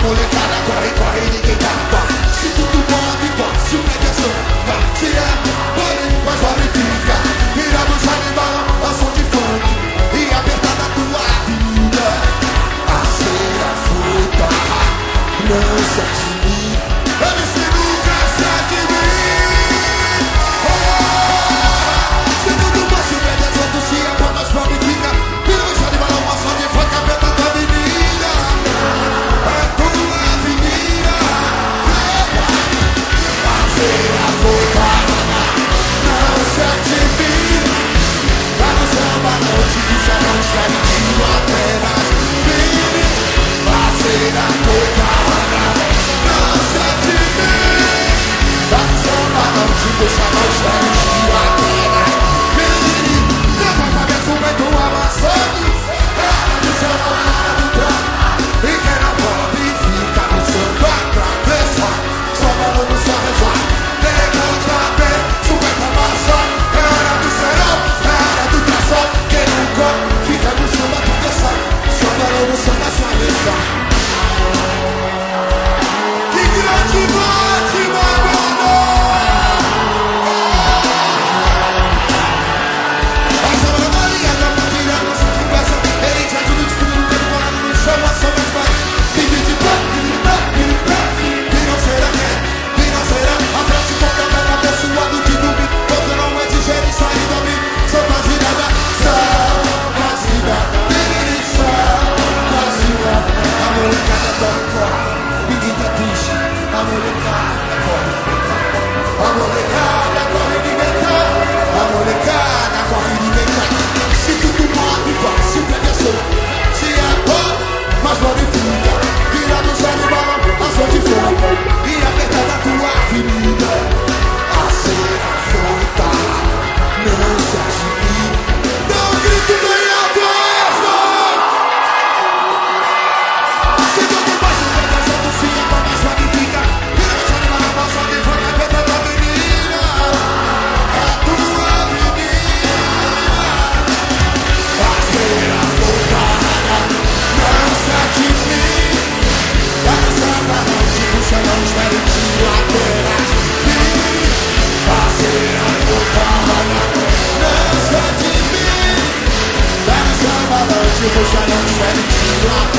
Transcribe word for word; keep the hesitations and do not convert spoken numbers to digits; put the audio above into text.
molecada corre, corre, ninguém dá pá. Se tudo move, se o pé só se é, pode, mas vale fica. Virando os animal, a som de funk e apertada a tua vida. A cera fruta não se admira. Ele se nunca se admira. Oh, se tudo bom, se o pé só se é, pode, mas vale fica. Virando os animal, a som de funk e apertada a avenida. É tua avenida. A cera fruta não se admira. Lá no samba não te puxa, não está mentindo apenas vive. A cera fruta não se admira. Lá no samba não te puxa, não está mentindo apenas vive. Leva a cabeça o vento amassando. Ela do samba, ela do trap. E quem não pode fica no samba pra pensar. Só balão no samba já. Levanta bem, sugata massa. Era do serão, era do tração. Quem não come, fica no samba pra pensar. Só balão no samba sua mesa. Que grande noite, Magano! A samba da Maria, da Maria, nossa conversa. Ele te ajuda de tudo, não tem coragem, me chama, só mais vai. Vive de pé, vive de pé, vive de pé. Que não será quem, que não será. A frente contra a mão, abençoado de dormir. Você não é de gerir, sair do abrir. São vasilhada, são vasilhada. São vasilhada. A molecada toca, ninguém tá triste. A molecada corre. A molecada corre, ninguém tá. A molecada corre, ninguém tá. Se tudo move, vai, se pega sol. Se é bom, mas pode ficar. Virado os animal, a som de fogo. E apertada a tua avenida. A cera fruta não se admira. Dá um grito bem alto, essa! Se tudo mais, se pega sol, tu se é bom, mas pode ficar. Virado os animal, a som de fogo. E apertada a avenida. A tua avenida. A cera fruta não se admira. Lá no samba não te puxa, não está mentindo apenas vive. A cera fruta não se admira. Lá no samba não te puxa, não está mentindo apenas